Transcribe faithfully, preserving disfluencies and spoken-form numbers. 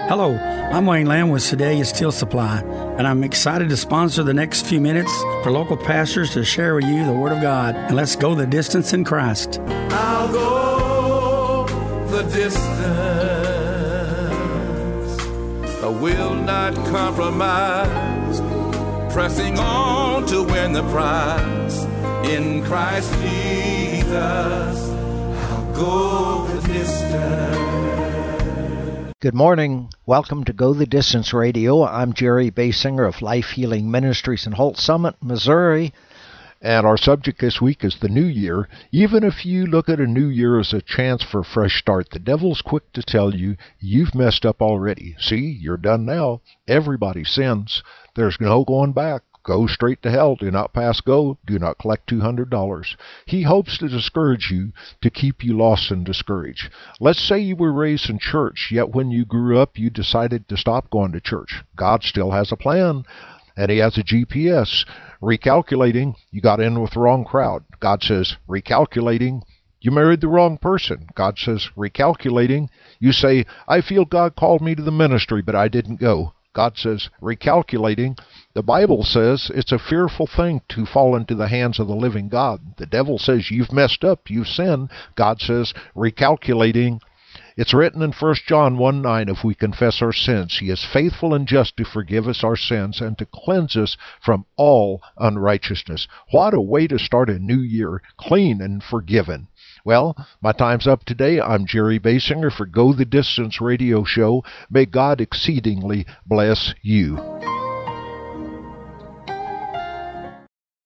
Hello, I'm Wayne Lamb with Sedalia Steel Supply, and I'm excited to sponsor the next few minutes for local pastors to share with you the Word of God. And let's go the distance in Christ. I'll go the distance. I will not compromise, pressing on to win the prize. In Christ Jesus, I'll go the distance. Good morning. Welcome to Go the Distance Radio. I'm Jerry Basinger of Life Healing Ministries in Holt Summit, Missouri. And our subject this week is the new year. Even if you look at a new year as a chance for a fresh start, the devil's quick to tell you you've messed up already. See, you're done now. Everybody sins. There's no going back. Go straight to hell. Do not pass go. Do not collect two hundred dollars. He hopes to discourage you, to keep you lost and discouraged. Let's say you were raised in church, yet when you grew up, you decided to stop going to church. God still has a plan, and He has a G P S. Recalculating, you got in with the wrong crowd. God says, recalculating, you married the wrong person. God says, recalculating, you say, I feel God called me to the ministry, but I didn't go. God says, recalculating, the Bible says it's a fearful thing to fall into the hands of the living God. The devil says, you've messed up, you've sinned. God says, recalculating, it's written in First John one nine, if we confess our sins, He is faithful and just to forgive us our sins and to cleanse us from all unrighteousness. What a way to start a new year, clean and forgiven. Well, my time's up today. I'm Jerry Basinger for Go the Distance Radio Show. May God exceedingly bless you.